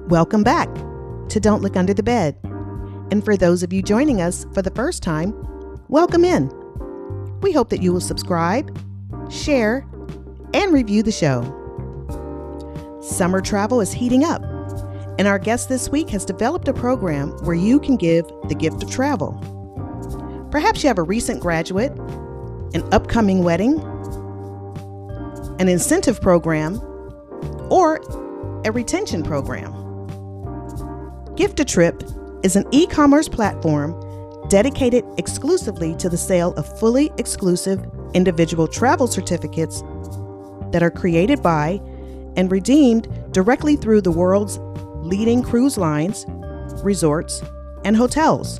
Welcome back to Don't Look Under the Bed. And for those of you joining us for the first time, welcome in. We hope that you will subscribe, share, and review the show. Summer travel is heating up, and our guest this week has developed a program where you can give the gift of travel. Perhaps you have a recent graduate, an upcoming wedding, an incentive program, or a retention program. Gift-a-Trip is an e-commerce platform dedicated exclusively to the sale of fully exclusive individual travel certificates that are created by and redeemed directly through the world's leading cruise lines, resorts, and hotels.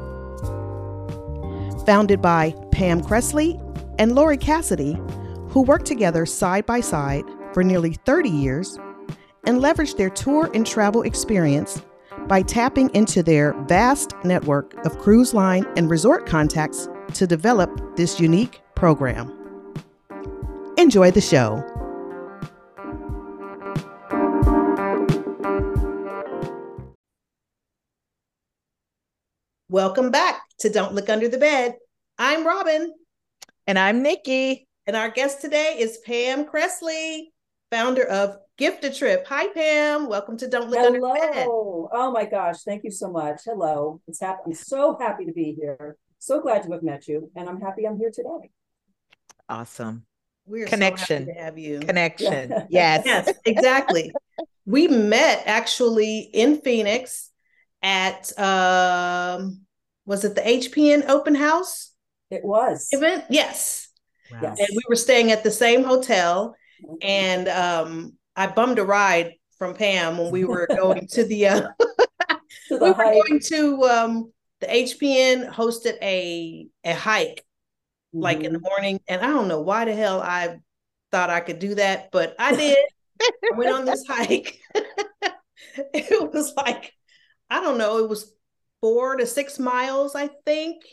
Founded by Pam Cresley and Lori Cassidy, who worked together side by side for nearly 30 years and leveraged their tour and travel experience by tapping into their vast network of cruise line and resort contacts to develop this unique program. Enjoy the show. Welcome back to Don't Look Under the Bed. I'm Robin. And I'm Nikki. And our guest today is Pam Cresley, founder of Gift-a-Trip. Hi, Pam. Welcome to Don't Look Under the Bed. Hello. Oh my gosh. Thank you so much. Hello. I'm so happy to be here. So glad to have met you. And I'm happy I'm here today. Awesome. We're Connection. so happy to have you. Connection. Yeah. Yes. Yes, exactly. We met actually in Phoenix at, was it the HPN open house? It was. Event? Yes. Wow. Yes. And we were staying at the same hotel. And I bummed a ride from Pam when we were going to the we were going to the HPN hosted a hike like in the morning, and I don't know why the hell I thought I could do that, but I did. I went on this hike. It was like, I don't know, it was 4 to 6 miles, I think.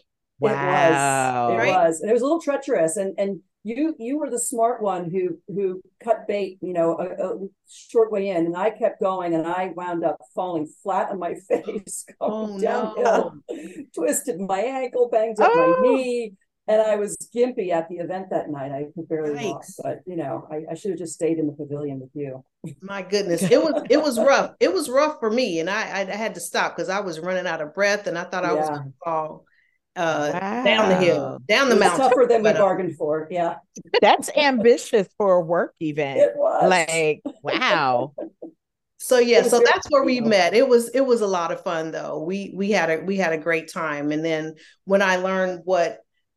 Wow. It was. And it was a little treacherous, and you were the smart one who cut bait, a short way in, and I kept going, and I wound up falling flat on my face going downhill, twisted my ankle, banged up my knee, and I was gimpy at the event that night. I could barely walk, but I should have just stayed in the pavilion with you. My goodness, it was rough. It was rough for me, and I had to stop because I was running out of breath, and I thought I was going to fall. Down the hill, down the mountain. Tougher than we bargained for. Yeah, that's ambitious for a work event. It was like, wow. So yeah, so that's where we met. It was a lot of fun though. We had a great time, and then when I learned what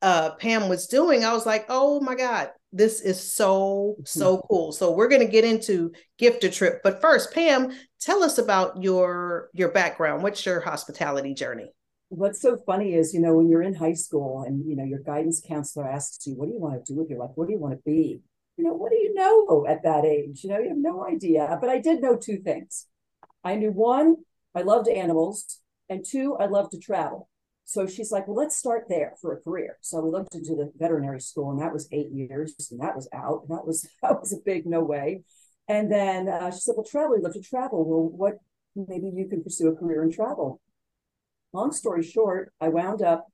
Pam was doing, I was like, oh my God, this is so cool. So we're going to get into Gift-a-Trip, but first, Pam, tell us about your background. What's your hospitality journey? What's so funny is, when you're in high school and, your guidance counselor asks you, what do you want to do with your life? What do you want to be? What do you know at that age? You have no idea. But I did know 2 things. I knew 1, I loved animals, and 2, I loved to travel. So she's like, well, let's start there for a career. So we looked into the veterinary school, and that was 8 years, and that was out. That was a big no way. And then she said, well, travel, you love to travel. Well, maybe you can pursue a career in travel. Long story short, I wound up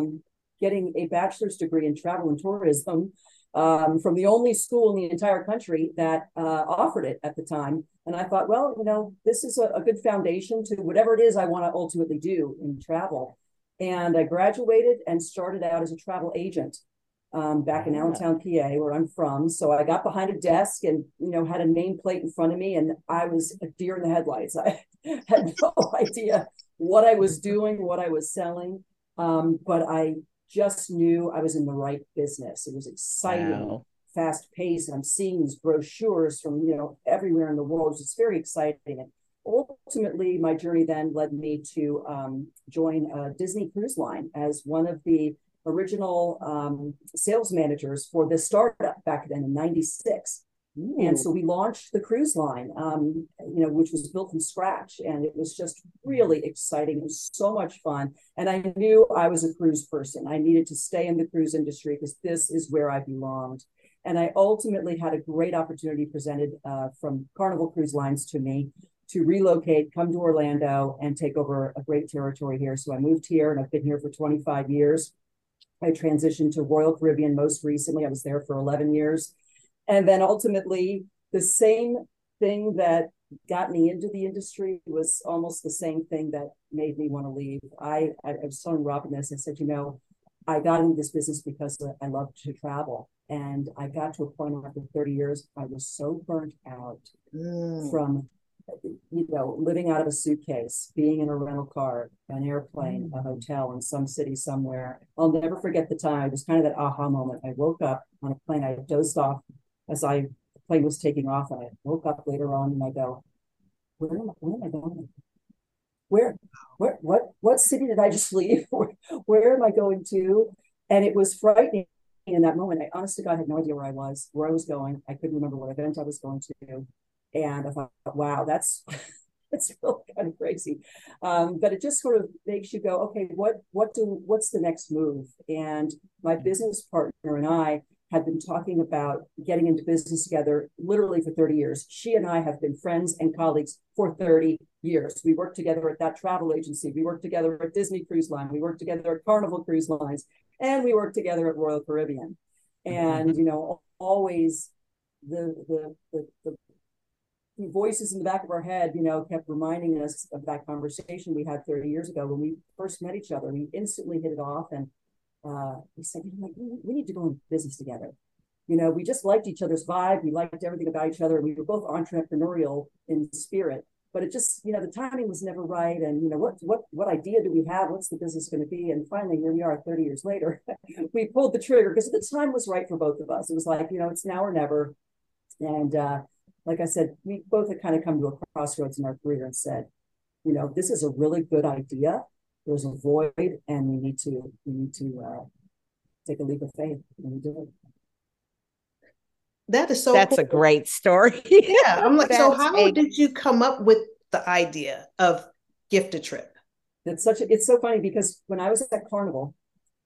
getting a bachelor's degree in travel and tourism from the only school in the entire country that offered it at the time. And I thought, well, this is a good foundation to whatever it is I want to ultimately do in travel. And I graduated and started out as a travel agent back in Allentown, PA, where I'm from. So I got behind a desk and, had a nameplate in front of me, and I was a deer in the headlights. I had no idea what I was doing, what I was selling. But I just knew I was in the right business. It was exciting, fast paced. And I'm seeing these brochures from, everywhere in the world. It's very exciting. And ultimately, my journey then led me to join Disney Cruise Line as one of the original sales managers for this startup back then in '96. And so we launched the cruise line, which was built from scratch. And it was just really exciting. It was so much fun. And I knew I was a cruise person. I needed to stay in the cruise industry because this is where I belonged. And I ultimately had a great opportunity presented from Carnival Cruise Lines to me to relocate, come to Orlando, and take over a great territory here. So I moved here, and I've been here for 25 years. I transitioned to Royal Caribbean most recently. I was there for 11 years. And then ultimately, the same thing that got me into the industry was almost the same thing that made me want to leave. I was telling Robin this. I said, I got into this business because I love to travel. And I got to a point after 30 years, I was so burnt out from, living out of a suitcase, being in a rental car, an airplane, a hotel in some city somewhere. I'll never forget the time. It was kind of that aha moment. I woke up on a plane. I dozed off as the plane was taking off. And I woke up later on and I go, where am I going? What city did I just leave? Where am I going to? And it was frightening in that moment. I honest to God had no idea where I was going. I couldn't remember what event I was going to. And I thought, wow, that's really kind of crazy. But it just sort of makes you go, okay, what's the next move? And my business partner and I had been talking about getting into business together literally for 30 years. She and I have been friends and colleagues for 30 years. We worked together at that travel agency. We worked together at Disney Cruise Line. We worked together at Carnival Cruise Lines. And we worked together at Royal Caribbean. And, always the voices in the back of our head, kept reminding us of that conversation we had 30 years ago when we first met each other. We instantly hit it off, and we said, we need to go into business together. We just liked each other's vibe. We liked everything about each other. We were both entrepreneurial in spirit, but it just, the timing was never right. And, what idea do we have? What's the business going to be? And finally, here we are 30 years later, we pulled the trigger because the time was right for both of us. It was like, it's now or never. And, like I said, we both had kind of come to a crossroads in our career and said, this is a really good idea. There's a void, and we need to take a leap of faith, and we did it. That is so That's cool. a great story. Yeah. I'm like, so how did you come up with the idea of Gift a Trip? It's so funny because when I was at Carnival,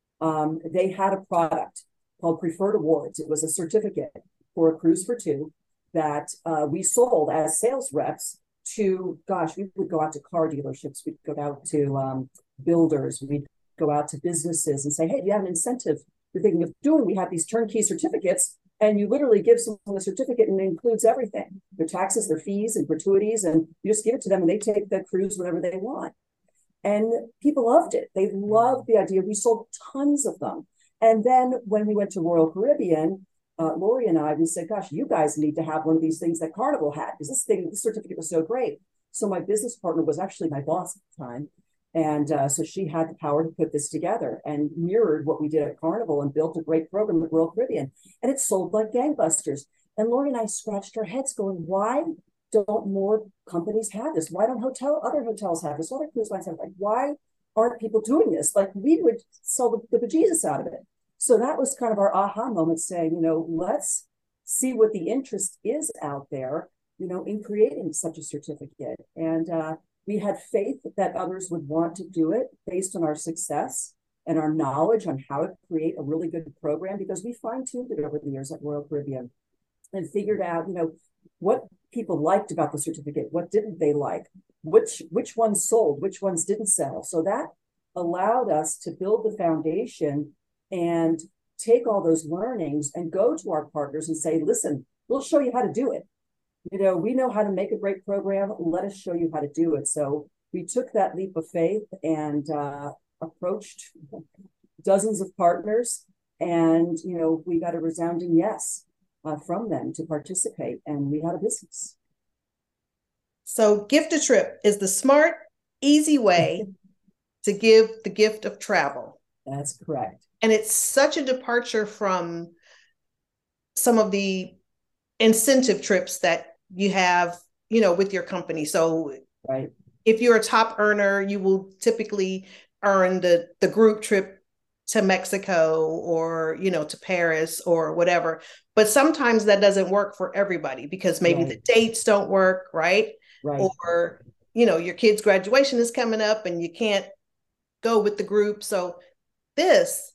they had a product called Preferred Awards. It was a certificate for a cruise for two that we sold as sales reps to, we would go out to car dealerships, we'd go out to builders, we'd go out to businesses and say, hey, do you have an incentive you're thinking of doing? We have these turnkey certificates, and you literally give someone a certificate and it includes everything, their taxes, their fees and gratuities, and you just give it to them and they take the cruise whenever they want. And people loved it. They loved the idea. We sold tons of them. And then when we went to Royal Caribbean, Lori and I, we said, gosh, you guys need to have one of these things that Carnival had, because this certificate was so great. So my business partner was actually my boss at the time. And so she had the power to put this together and mirrored what we did at Carnival and built a great program at Royal Caribbean. And it sold like gangbusters. And Lori and I scratched our heads going, why don't more companies have this? Why don't other hotels have this? Other cruise lines have it? Like, why aren't people doing this? Like, we would sell the bejesus out of it. So that was kind of our aha moment, saying, let's see what the interest is out there, in creating such a certificate. And we had faith that others would want to do it based on our success and our knowledge on how to create a really good program, because we fine-tuned it over the years at Royal Caribbean and figured out, what people liked about the certificate, what didn't they like, which ones sold, which ones didn't sell. So that allowed us to build the foundation and take all those learnings and go to our partners and say, listen, we'll show you how to do it. We know how to make a great program. Let us show you how to do it. So we took that leap of faith and approached dozens of partners, and, we got a resounding yes from them to participate, and we had a business. So Gift a Trip is the smart, easy way to give the gift of travel. That's correct. And it's such a departure from some of the incentive trips that you have, with your company. So right. If you're a top earner, you will typically earn the group trip to Mexico or, to Paris or whatever. But sometimes that doesn't work for everybody because maybe the dates don't work, right? Right. Or, your kid's graduation is coming up and you can't go with the group. So this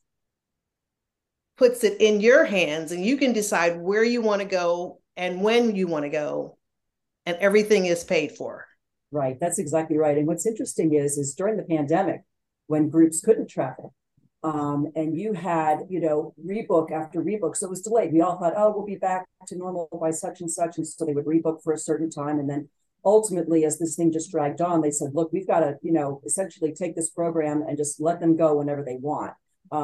puts it in your hands and you can decide where you want to go and when you want to go, and everything is paid for. Right. That's exactly right. And what's interesting is during the pandemic, when groups couldn't travel, and you had, rebook after rebook. So it was delayed. We all thought, oh, we'll be back to normal by such and such. And so they would rebook for a certain time. And then ultimately, as this thing just dragged on, they said, look, we've got to, essentially take this program and just let them go whenever they want.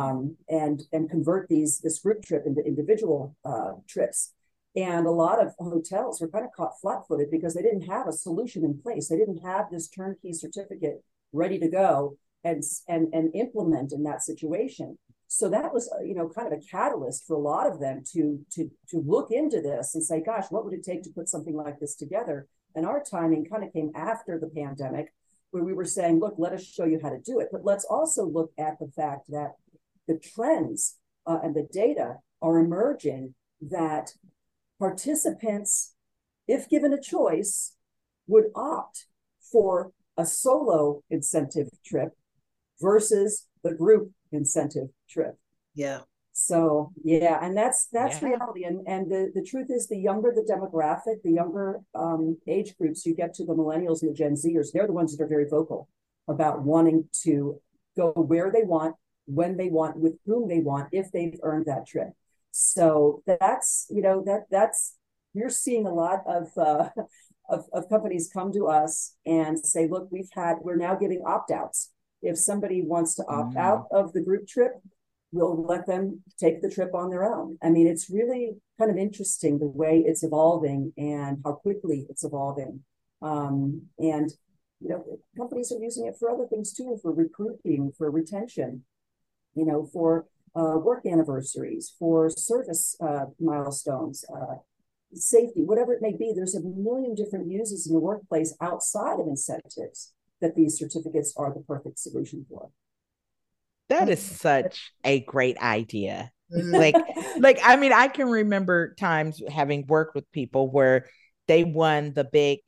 And convert this group trip into individual trips. And a lot of hotels were kind of caught flat-footed because they didn't have a solution in place. They didn't have this turnkey certificate ready to go and implement in that situation. So that was, kind of a catalyst for a lot of them to look into this and say, gosh, what would it take to put something like this together? And our timing kind of came after the pandemic, where we were saying, look, let us show you how to do it. But let's also look at the fact that the trends and the data are emerging that participants, if given a choice, would opt for a solo incentive trip versus the group incentive trip. Yeah. So yeah, and that's reality. And the truth is, the younger the demographic, the younger age groups you get to, the millennials and the Gen Zers, they're the ones that are very vocal about wanting to go where they want, when they want, with whom they want, if they've earned that trip. So that's, that's we're seeing a lot of companies come to us and say, look, we're now giving opt-outs. If somebody wants to opt out of the group trip, we'll let them take the trip on their own. I mean, it's really kind of interesting the way it's evolving and how quickly it's evolving. And, companies are using it for other things too, for recruiting, for retention, for work anniversaries, for service milestones, safety, whatever it may be. There's a million different uses in the workplace outside of incentives that these certificates are the perfect solution for. That is such a great idea. Like, I mean, I can remember times having worked with people where they won the big,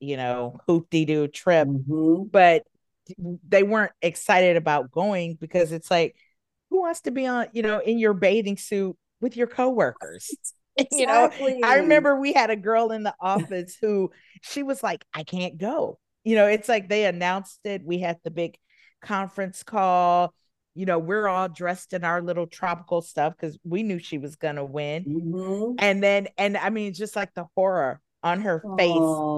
hoop-de-doo trip, but they weren't excited about going because it's like, who wants to be on, in your bathing suit with your coworkers? Exactly. I remember we had a girl in the office who she was like, I can't go. It's like they announced it. We had the big conference call. We're all dressed in our little tropical stuff because we knew she was going to win. And I mean, just like the horror on her face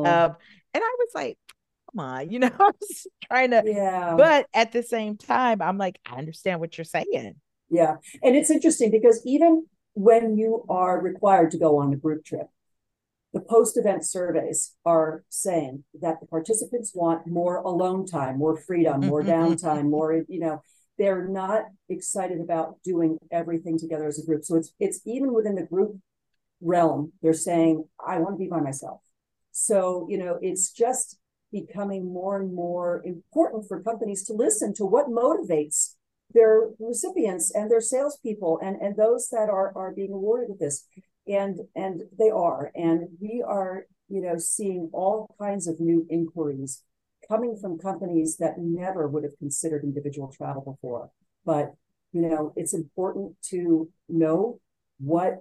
and I was like, come on, I was trying to, but at the same time, I'm like, I understand what you're saying. Yeah. And it's interesting because even when you are required to go on a group trip, the post-event surveys are saying that the participants want more alone time, more freedom, more downtime, more, they're not excited about doing everything together as a group. So it's even within the group realm, they're saying, I want to be by myself. So, it's just becoming more and more important for companies to listen to what motivates their recipients and their salespeople and those that are being awarded with this. And they are. And we are, seeing all kinds of new inquiries coming from companies that never would have considered individual travel before. But, it's important to know what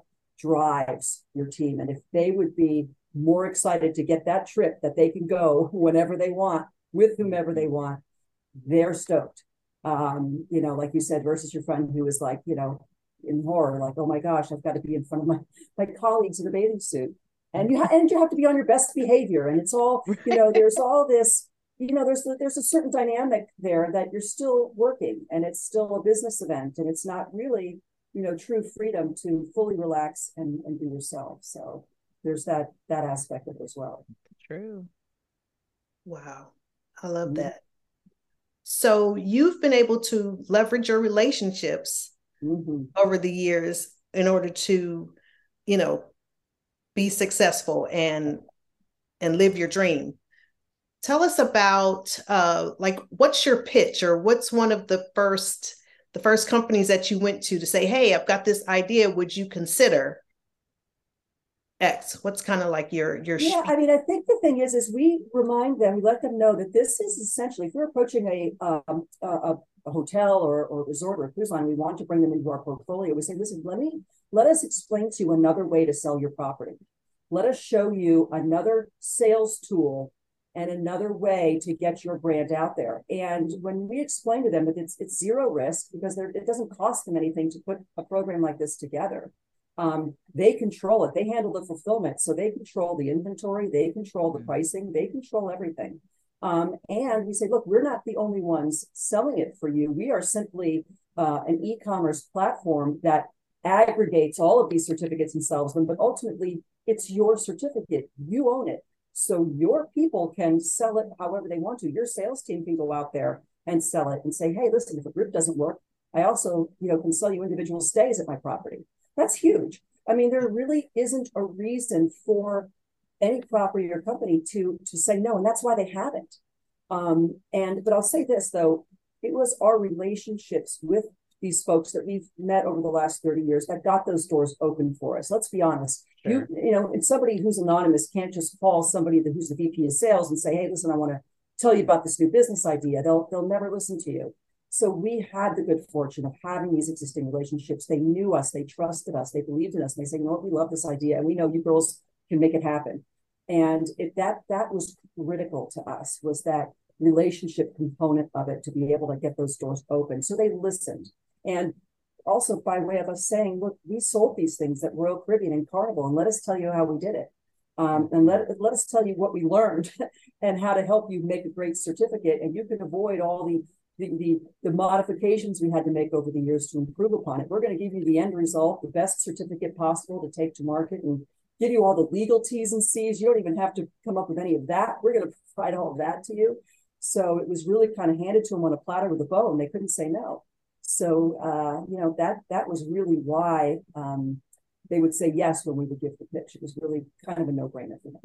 drives your team. And if they would be more excited to get that trip that they can go whenever they want, with whomever they want, they're stoked. Like you said, versus your friend who was like, in horror, like, oh my gosh, I've got to be in front of my colleagues in a bathing suit. And you have to be on your best behavior. And it's all, there's all this, there's a certain dynamic there that you're still working and it's still a business event and it's not really, true freedom to fully relax and be yourself. So there's that aspect of it as well. True. Wow. I love that. So you've been able to leverage your relationships over the years in order to, be successful and live your dream. Tell us about what's your pitch, or what's one of the first companies that you went to say, hey, I've got this idea. Would you consider X? What's kind of like your I mean, I think the thing is we remind them, we let them know that this is essentially, if we're approaching a hotel or resort or a cruise line, we want to bring them into our portfolio. We say, listen, let us explain to you another way to sell your property. Let us show you another sales tool and another way to get your brand out there. And when we explain to them that it's zero risk because it doesn't cost them anything to put a program like this together, they control it. They handle the fulfillment. So they control the inventory, they control the pricing, they control everything. And we say, look, we're not the only ones selling it for you. We are simply an e-commerce platform that aggregates all of these certificates and sells them, but ultimately it's your certificate. You own it. So your people can sell it however they want to. Your sales team can go out there and sell it and say, hey, listen, if a group doesn't work, I also, can sell you individual stays at my property. That's huge. I mean, there really isn't a reason for any property or company to say no, and that's why they haven't. But I'll say this though, it was our relationships with these folks that we've met over the last 30 years that got those doors open for us. Let's be honest. Sure. And somebody who's anonymous can't just call somebody who's the VP of sales and say, hey, listen, I want to tell you about this new business idea. They'll never listen to you. So we had the good fortune of having these existing relationships. They knew us, they trusted us, they believed in us. And they say, you know what, we love this idea. And we know you girls can make it happen. And that was critical to us, was that relationship component of it, to be able to get those doors open. So they listened. And also by way of us saying, look, we sold these things at Royal Caribbean and Carnival, and let us tell you how we did it. And let us tell you what we learned and how to help you make a great certificate. And you can avoid all the modifications we had to make over the years to improve upon it. We're going to give you the end result, the best certificate possible to take to market, and give you all the legal T's and C's. You don't even have to come up with any of that. We're going to provide all of that to you. So it was really kind of handed to them on a platter with a bow, and they couldn't say no. So, that was really why they would say yes when we would give the pitch. It was really kind of a no-brainer for them.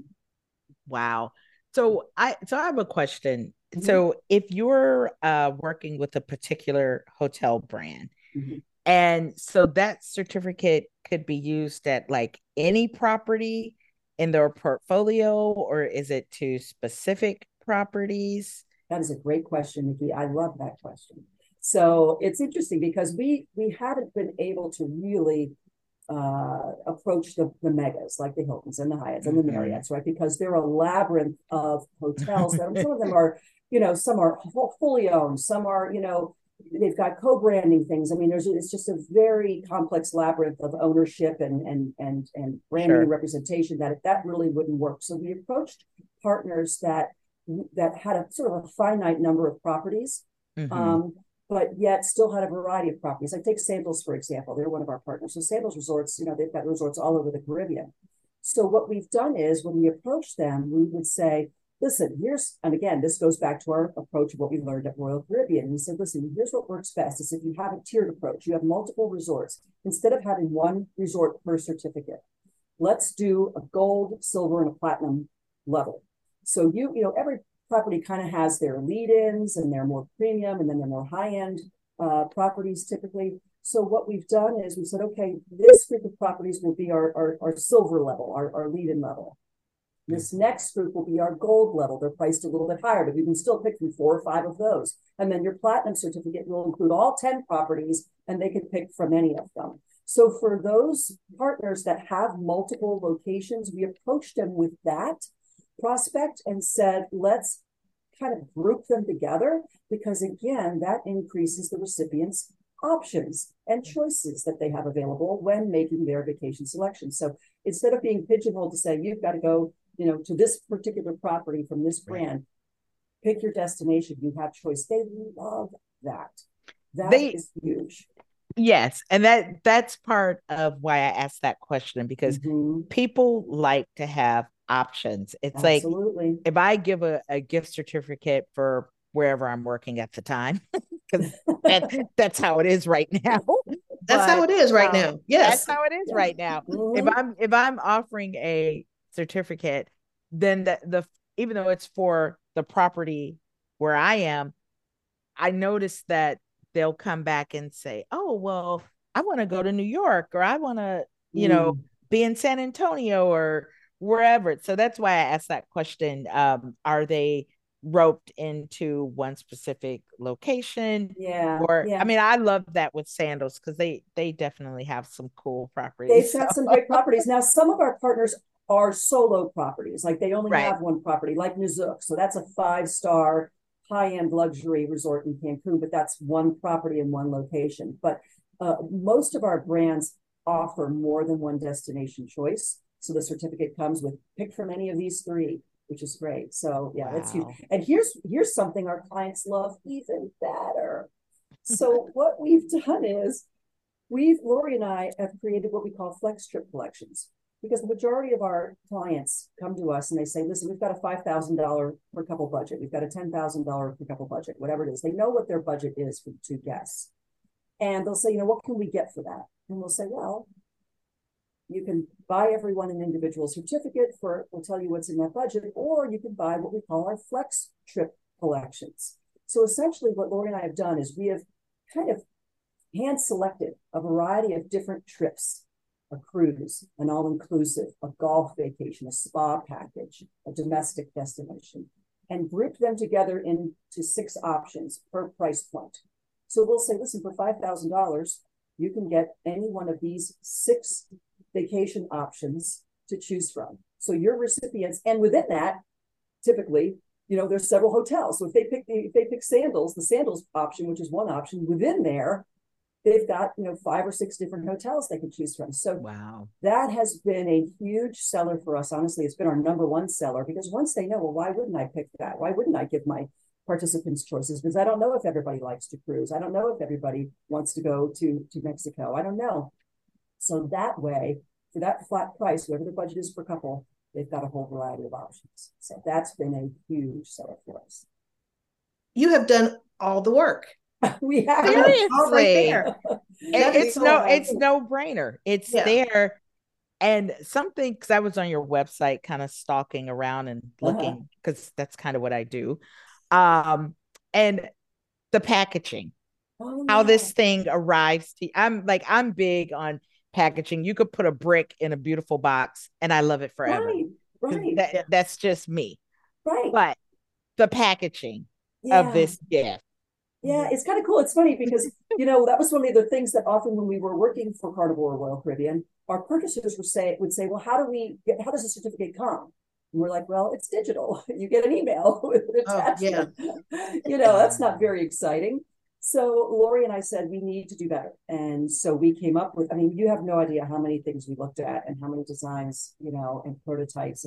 Wow. So I have a question. Mm-hmm. So if you're working with a particular hotel brand, mm-hmm. and so that certificate could be used at like any property in their portfolio, or is it to specific properties? That is a great question, Nikki. I love that question. So it's interesting because we haven't been able to really approach the megas like the Hiltons and the Hyatts and the Marriotts, right? Because they're a labyrinth of hotels. That some of them are, some are fully owned, some are, they've got co-branding things. I mean, it's just a very complex labyrinth of ownership and branding sure. and representation that really wouldn't work. So we approached partners that had a sort of a finite number of properties. Mm-hmm. But yet still had a variety of properties. Like take Sandals, for example. They're one of our partners. So Sandals Resorts, they've got resorts all over the Caribbean. So what we've done is when we approach them, we would say, listen, and again, this goes back to our approach of what we learned at Royal Caribbean. We said, listen, here's what works best is if you have a tiered approach, you have multiple resorts. Instead of having one resort per certificate, let's do a gold, silver, and a platinum level. So every property kind of has their lead-ins and they're more premium and then they're more high-end properties typically. So what we've done is we said, okay, this group of properties will be our silver level, our lead-in level. This next group will be our gold level. They're priced a little bit higher, but you can still pick from 4 or 5 of those. And then your platinum certificate will include all 10 properties and they can pick from any of them. So for those partners that have multiple locations, we approached them with that prospect and said, let's kind of group them together because again, that increases the recipient's options and choices that they have available when making their vacation selection. So instead of being pigeonholed to say, you've got to go, to this particular property from this brand, pick your destination, you have choice. They love that. That is huge. Yes. And that's part of why I asked that question, because mm-hmm. people like to have options. It's absolutely. Like if I give a gift certificate for wherever I'm working at the time, because that's how it is right now. That's how it is right now. Yes. That's how it is yeah. right now. Mm-hmm. If I'm offering a certificate, then the even though it's for the property where I am, I notice that they'll come back and say, oh, well, I want to go to New York, or I want to, be in San Antonio or wherever. So that's why I asked that question. Are they roped into one specific location? Yeah. I mean, I love that with Sandals because they definitely have some cool properties. They've got some great properties. Now, some of our partners are solo properties. Like they only Right. have one property, like Nizook. So that's a 5-star high-end luxury resort in Cancun, but that's one property in one location. But most of our brands offer more than one destination choice. So the certificate comes with pick from any of these three, which is great. So yeah, that's huge. And here's something our clients love even better. So what we've done is Lori and I have created what we call flex trip collections, because the majority of our clients come to us and they say, listen, we've got a $5,000 per couple budget. We've got a $10,000 per couple budget, whatever it is. They know what their budget is for 2 guests. And they'll say, what can we get for that? And we'll say, well, you can buy everyone an individual certificate we'll tell you what's in that budget, or you can buy what we call our flex trip collections. So essentially what Lori and I have done is we have kind of hand selected a variety of different trips: a cruise, an all-inclusive, a golf vacation, a spa package, a domestic destination, and grouped them together into 6 options per price point. So we'll say, listen, for $5,000, you can get any one of these 6 vacation options to choose from. So your recipients, and within that, typically, there's several hotels. So if they pick Sandals, the Sandals option, which is one option, within there, they've got 5 or 6 different hotels they can choose from. So wow, that has been a huge seller for us. Honestly, it's been our number one seller, because once they know, well, why wouldn't I pick that? Why wouldn't I give my participants choices? Because I don't know if everybody likes to cruise. I don't know if everybody wants to go to Mexico. I don't know. So that way, for that flat price, whatever the budget is per couple, they've got a whole variety of options. So that's been a huge seller for us. You have done all the work. We have all right seriously. there. It's no brainer. It's there. And something, because I was on your website kind of stalking around and looking, because that's kind of what I do. And the packaging, how this thing arrives to, I'm big on packaging. You could put a brick in a beautiful box and I love it forever. Right. That's just me. Right. But the packaging of this gift. Yeah, it's kind of cool. It's funny because, that was one of the things that often when we were working for Carnival or Royal Caribbean, our purchasers would say, well, how does a certificate come? And we're like, well, it's digital. You get an email with an attachment. That's not very exciting. So Lori and I said, we need to do better. And so we came up with, you have no idea how many things we looked at and how many designs, and prototypes.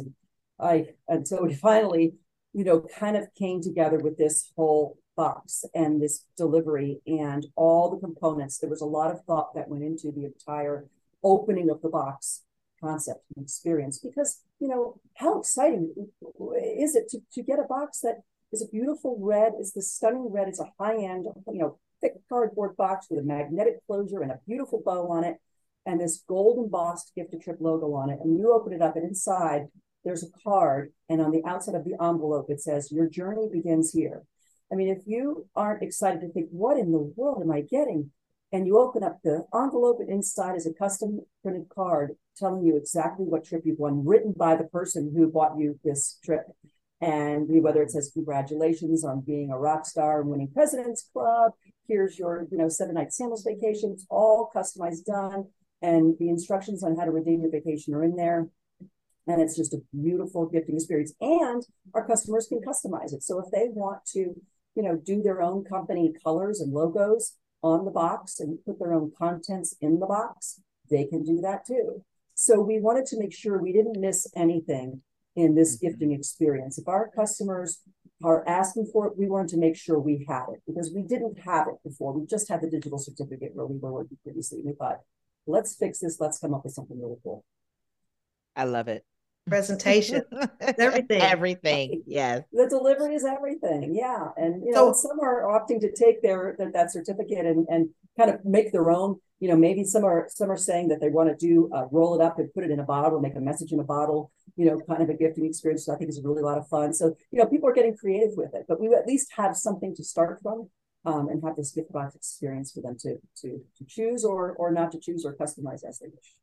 Until we finally, kind of came together with this whole box and this delivery and all the components. There was a lot of thought that went into the entire opening of the box concept and experience, because, how exciting is it to get a box that is a beautiful red, is the stunning red. It's a high-end, thick cardboard box with a magnetic closure and a beautiful bow on it, and this gold embossed Gift a Trip logo on it. And you open it up, and inside there's a card, and on the outside of the envelope, it says, your journey begins here. If you aren't excited to think, what in the world am I getting? And you open up the envelope, and inside is a custom printed card telling you exactly what trip you've won, written by the person who bought you this trip. And whether it says, congratulations on being a rock star and winning President's Club, here's your 7-night Sandals vacation. It's all customized, done. And the instructions on how to redeem your vacation are in there. And it's just a beautiful gifting experience. And our customers can customize it. So if they want to, do their own company colors and logos on the box and put their own contents in the box, they can do that too. So we wanted to make sure we didn't miss anything in this gifting experience. If our customers are asking for it, we wanted to make sure we had it, because we didn't have it before. We just had the digital certificate where we were working previously. We thought, let's fix this. Let's come up with something really cool. I love it. Presentation, everything. Yes, the delivery is everything. Yeah. And some are opting to take that certificate and kind of make their own. Maybe some are saying that they want to do roll it up and put it in a bottle, make a message in a bottle, kind of a gifting experience, which I think is really a lot of fun. So people are getting creative with it, but we at least have something to start from, and have this gift box experience for them to choose or not to choose, or customize as they wish.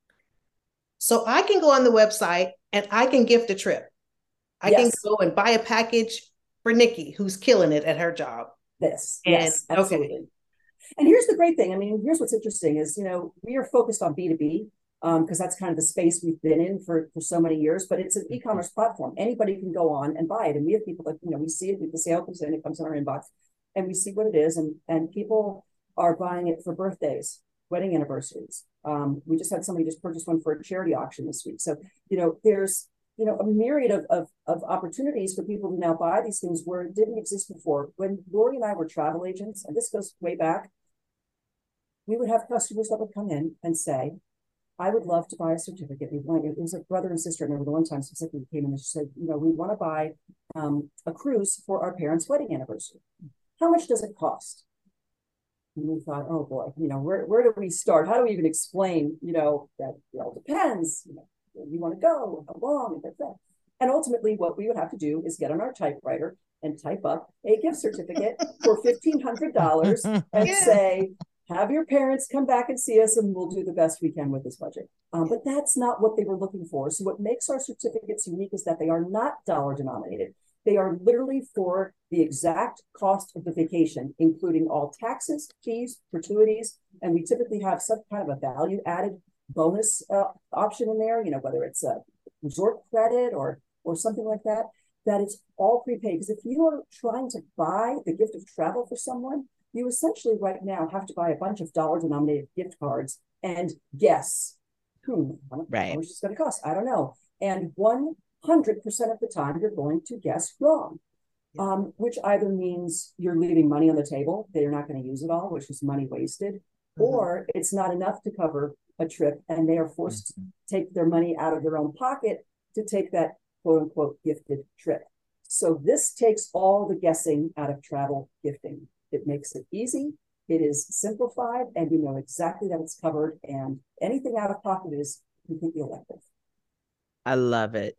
So I can go on the website and I can gift a trip. I can go and buy a package for Nikki, who's killing it at her job. Yes, absolutely. Okay. And here's the great thing. Here's what's interesting is, we are focused on B2B. because that's kind of the space we've been in for so many years. But it's an e-commerce platform. Anybody can go on and buy it. And we have people that, we see it, the sale comes in, it comes in our inbox, and we see what it is. And people are buying it for birthdays, wedding anniversaries. We just had somebody just purchase one for a charity auction this week. So, there's, a myriad of opportunities for people to now buy these things where it didn't exist before. When Lori and I were travel agents, and this goes way back, we would have customers that would come in and say, I would love to buy a certificate. It was a brother and sister. I remember the one time specifically came in and she said, we want to buy a cruise for our parents' wedding anniversary. How much does it cost? And we thought, oh boy, where do we start? How do we even explain, that it all depends, where you want to go, how long, and that. And ultimately, what we would have to do is get on our typewriter and type up a gift certificate for $1,500 and say, have your parents come back and see us, and we'll do the best we can with this budget. But that's not what they were looking for. So what makes our certificates unique is that they are not dollar denominated. They are literally for the exact cost of the vacation, including all taxes, fees, gratuities, and we typically have some kind of a value added bonus option in there, whether it's a resort credit or something like that, that it's all prepaid. Because if you are trying to buy the gift of travel for someone, you essentially right now have to buy a bunch of dollar denominated gift cards and guess, how much it's going to cost. I don't know. And 100% of the time, you're going to guess wrong, which either means you're leaving money on the table, they're not going to use it all, which is money wasted, or it's not enough to cover a trip, and they are forced to take their money out of their own pocket to take that quote unquote gifted trip. So this takes all the guessing out of travel gifting. It makes it easy. It is simplified, and you know exactly that it's covered, and anything out of pocket is completely elective. I love it.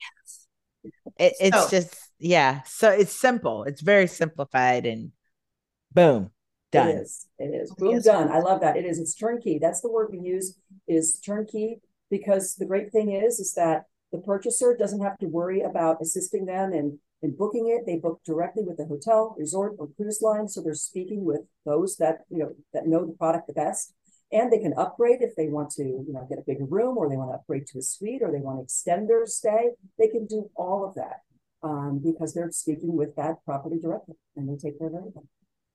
It's just, so it's simple. It's very simplified, and boom, done. It is. Boom, done. I love that. It is. It's turnkey. That's the word we use, is turnkey, because the great thing is that the purchaser doesn't have to worry about assisting them in booking it. They book directly with the hotel, resort, or cruise line. So they're speaking with those that know the product the best. And they can upgrade if they want to, get a bigger room, or they want to upgrade to a suite, or they want to extend their stay. They can do all of that because they're speaking with that property directly, and they take care of everything.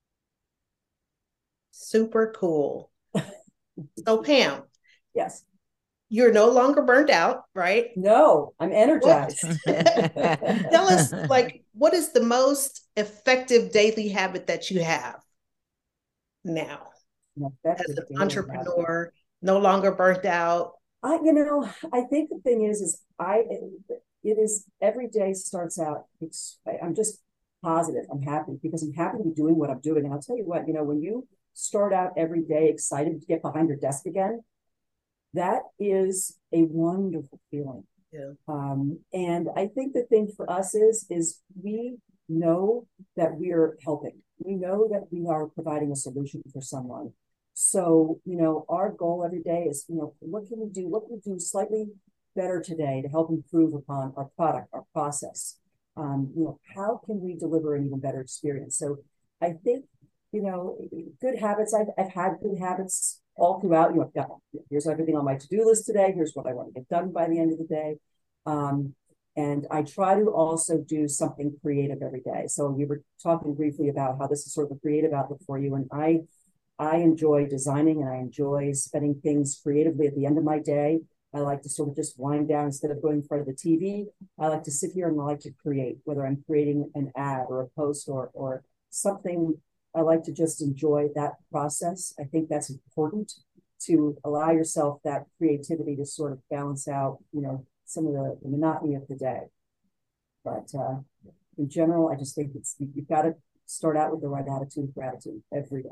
Super cool. So Pam. Yes. You're no longer burned out, right? No, I'm energized. Tell us, what is the most effective daily habit that you have now as an entrepreneur, no longer burnt out? I think the thing is it is every day starts out, I'm just positive. I'm happy because I'm happy to be doing what I'm doing. And I'll tell you what, when you start out every day excited to get behind your desk again, that is a wonderful feeling. Yeah. And I think the thing for us is we know that we are helping. We know that we are providing a solution for someone. So, our goal every day is, what can we do? What can we do slightly better today to help improve upon our product, our process? How can we deliver an even better experience? So I think, good habits, I've had good habits all throughout. I've got, here's everything on my to-do list today. Here's what I want to get done by the end of the day. And I try to also do something creative every day. So we were talking briefly about how this is sort of a creative outlet for you. And I enjoy designing, and I enjoy spending things creatively at the end of my day. I like to sort of just wind down instead of going in front of the TV. I like to sit here and I like to create, whether I'm creating an ad or a post or something. I like to just enjoy that process. I think that's important, to allow yourself that creativity to sort of balance out, some of the monotony of the day. But in general, I just think you've got to start out with the right attitude of gratitude every day.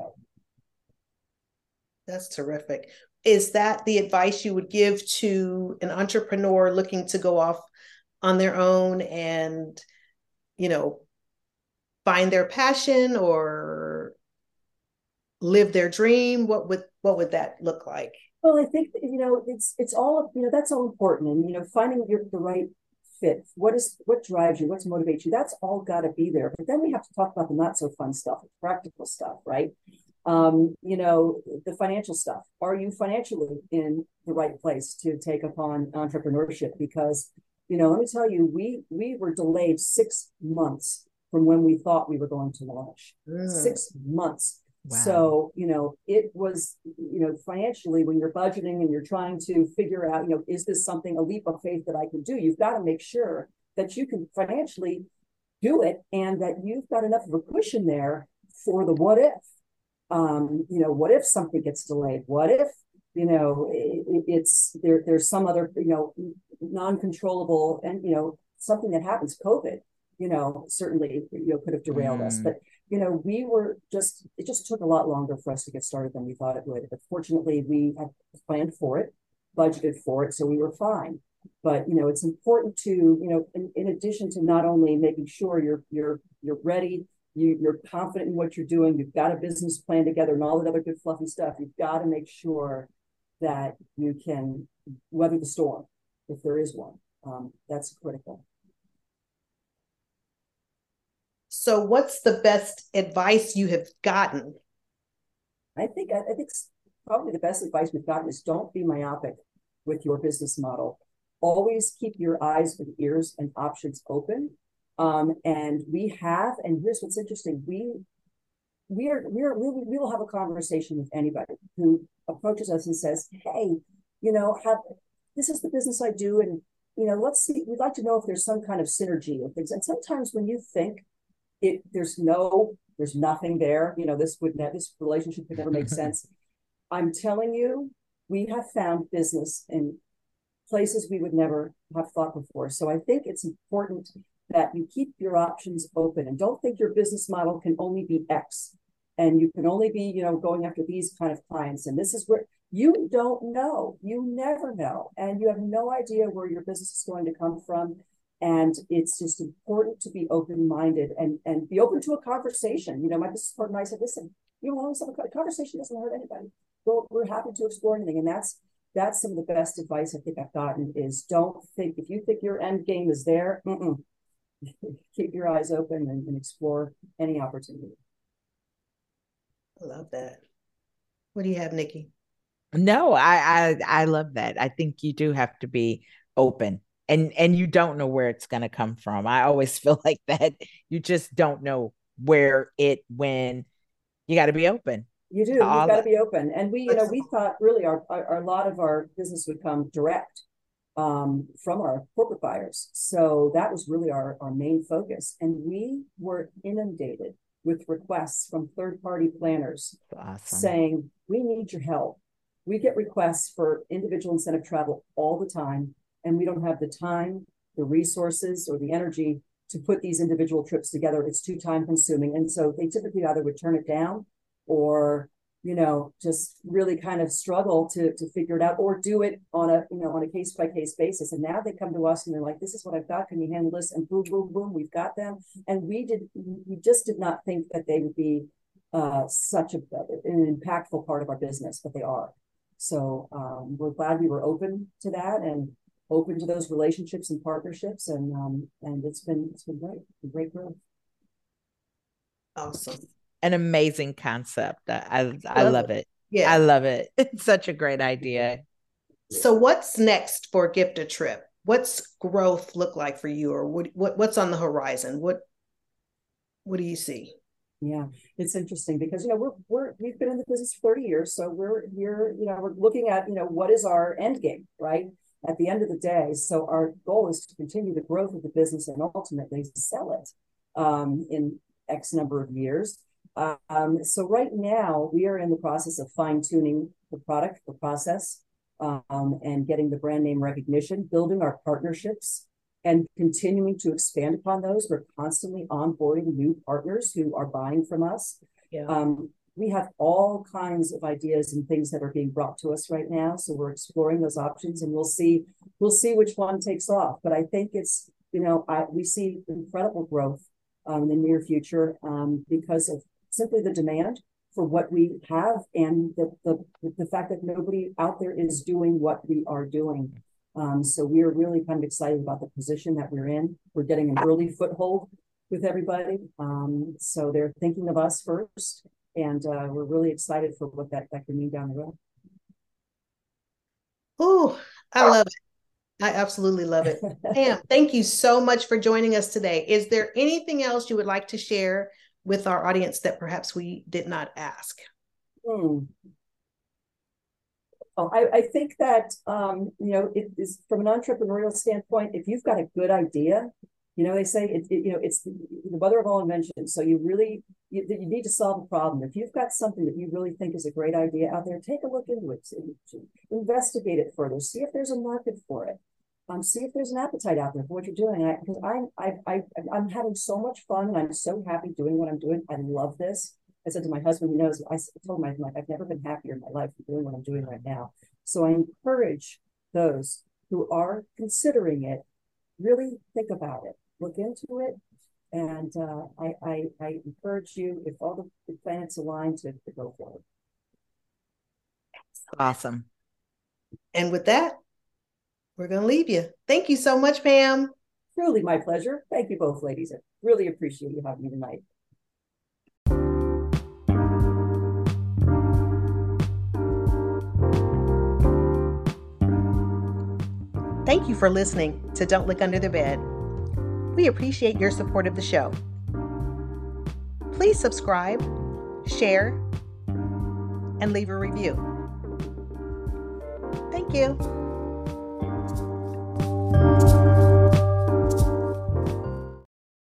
That's terrific. Is that the advice you would give to an entrepreneur looking to go off on their own and, find their passion or live their dream? What would that look like? Well, I think, it's all, that's all important. And, finding the right fit. What drives you? What motivates you? That's all got to be there. But then we have to talk about the not so fun stuff, the practical stuff, right? You know, the financial stuff. Are you financially in the right place to take upon entrepreneurship? Because, you know, let me tell you, we were delayed 6 months from when we thought we were going to launch. 6 months. Wow. So, you know, it was, you know, financially, when you're budgeting and you're trying to figure out, you know, is this something, a leap of faith that I can do? You've got to make sure that you can financially do it and that you've got enough of a cushion there for the what if. You know, what if something gets delayed? What if, you know, it's there's some other, you know, non-controllable and, you know, something that happens, COVID, you know, certainly, you know, could have derailed us. But, you know, it just took a lot longer for us to get started than we thought it would. But fortunately, we had planned for it, budgeted for it, so we were fine. But, you know, it's important to, you know, in addition to not only making sure you're ready, you're confident in what you're doing, you've got a business plan together and all that other good fluffy stuff, you've got to make sure that you can weather the storm if there is one. That's critical. So what's the best advice you have gotten? I think probably the best advice we've gotten is don't be myopic with your business model. Always keep your eyes and ears and options open. And here's what's interesting. We will have a conversation with anybody who approaches us and says, hey, you know, this is the business I do. And, you know, let's see, we'd like to know if there's some kind of synergy of things. And sometimes when you think there's nothing there, you know, this relationship could never make sense. I'm telling you, we have found business in places we would never have thought before. So I think it's important that you keep your options open and don't think your business model can only be X and you can only be, you know, going after these kind of clients. And this is where you don't know, you never know. And you have no idea where your business is going to come from. And it's just important to be open-minded and be open to a conversation. You know, my business partner and I said, listen, you know, a conversation doesn't hurt anybody. We're happy to explore anything. And that's some of the best advice I think I've gotten is don't think, if you think your end game is there, keep your eyes open and explore any opportunity. I love that. What do you have, Nikki? No, I love that. I think you do have to be open and you don't know where it's going to come from. I always feel like that. You just don't know when you got to be open. You do. You've got to be open. And we thought really a lot of our business would come direct from our corporate buyers. So that was really our main focus. And we were inundated with requests from third-party planners saying, we need your help. We get requests for individual incentive travel all the time, and we don't have the time, the resources, or the energy to put these individual trips together. It's too time consuming. And so they typically either would turn it down or, you know, just really kind of struggle to figure it out or do it on a case by case basis. And now they come to us and they're like, this is what I've got. Can you handle this? And boom, boom, boom, we've got them. And we just did not think that they would be such an impactful part of our business, but they are. So we're glad we were open to that and open to those relationships and partnerships. And it's been great growth. Awesome. An amazing concept. I love it. Yeah. I love it. It's such a great idea. So what's next for Gift a Trip? What's growth look like for you, or what's on the horizon? What do you see? Yeah, it's interesting because, you know, we've been in the business for 30 years. So we're here, you know, we're looking at, you know, what is our end game, right? At the end of the day. So our goal is to continue the growth of the business and ultimately sell it in X number of years. So right now we are in the process of fine tuning the product, the process, and getting the brand name recognition, building our partnerships and continuing to expand upon those. We're constantly onboarding new partners who are buying from us. Yeah. We have all kinds of ideas and things that are being brought to us right now. So we're exploring those options and we'll see which one takes off. But I think it's, you know, we see incredible growth in the near future because of simply the demand for what we have and the fact that nobody out there is doing what we are doing. So we are really kind of excited about the position that we're in. We're getting an early foothold with everybody. So they're thinking of us first. And we're really excited for what that can mean down the road. Oh, I love it. I absolutely love it. Pam, thank you so much for joining us today. Is there anything else you would like to share with our audience that perhaps we did not ask? Oh, I think that, it is from an entrepreneurial standpoint, if you've got a good idea, they say it's the mother of all inventions. So you need to solve a problem. If you've got something that you really think is a great idea out there, take a look into it, investigate it further, see if there's a market for it. See if there's an appetite out there for what you're doing. Because I'm having so much fun, and I'm so happy doing what I'm doing. I love this. I said to my husband, he knows, I told him, I've never been happier in my life than doing what I'm doing right now. So I encourage those who are considering it, really think about it, look into it. And I encourage you, if all the planets align, to go for it. Awesome. And with that, we're going to leave you. Thank you so much, Pam. Truly my pleasure. Thank you both, ladies. I really appreciate you having me tonight. Thank you for listening to Don't Look Under the Bed. We appreciate your support of the show. Please subscribe, share, and leave a review. Thank you.